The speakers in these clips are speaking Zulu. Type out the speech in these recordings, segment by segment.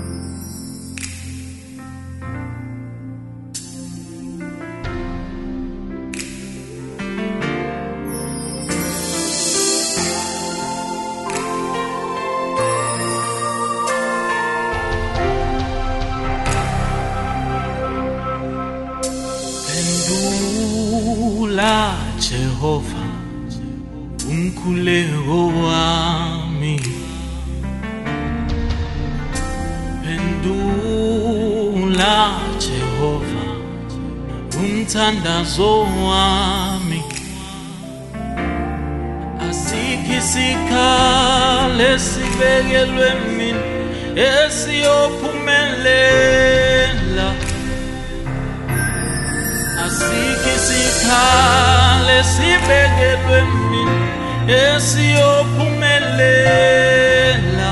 Phendula Jehova umkhuleko wami, phendula Jehova umthandazo wami. Asikho isikhalo esibekelwe mina esiyophumelela, asikho isikhalo esibekelwe mina esiyophumelela.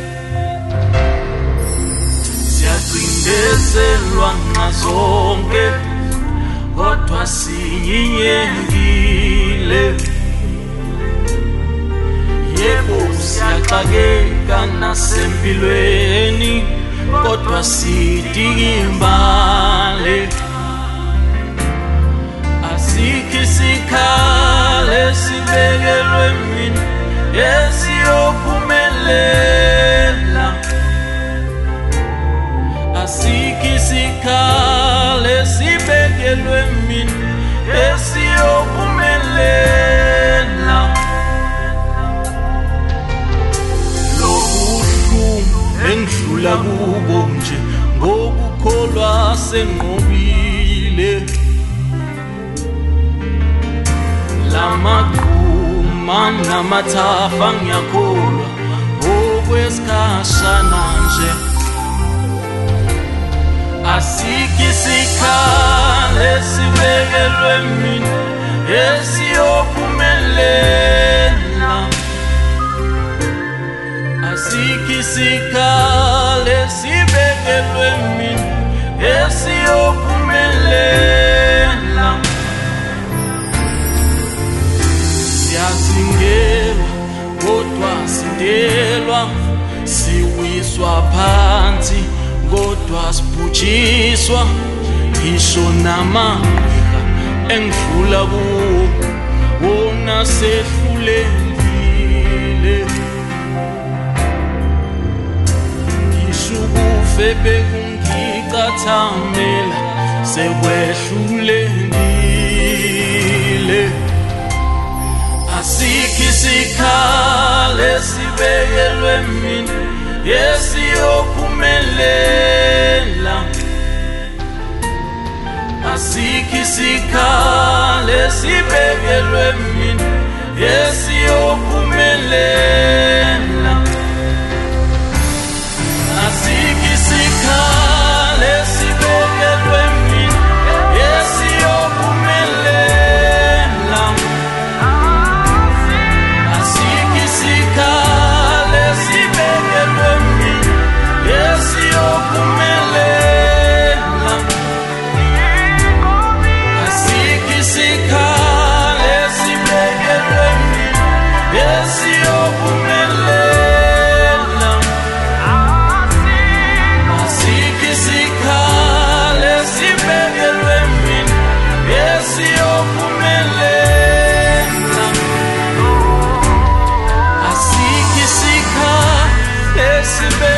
Siyacindezelwa ngazonke kodwa siyinyengile. Yebo siyaxakeka nasempilweni kodwa sidikimbale. Asikho isikhalo esibekelwe mina esiyophumelela, asikho isikhalo esibekelwe mina esiyophumelela. Lobuhlungu engidlula kubo nje ngokukholwa senqobile, lamaqhuma namathafa ngiyakholwa okwesikhashana nje. Asikho isikhalo esibekelwe mina esiyophumelela, asikho isikhalo esibekelwe mina esiyophumelela. Siyazingelwa kodwa sidelwa, siwiswa phansi kodwa sibhujiswa. Ngisho namandla engidlula kuwo wona sehlulekile. Ngisho ukufe bekungicathamela sekwehlulekile. Asikho isikhalo esibekelwe mina esiyophumelela, asikho isikhalo esibekelwe mina esiyophumelela. Asikho isikhalo esibekelwe mina esiyophumelela, asikho isikhalo esibekelwe mina esiyophumelela, asikho isikhalo esibekelwe mina esiyophumelela, asikho isikhalo esibekelwe mina esiyophumelela, asikho isikhalo esibekelwe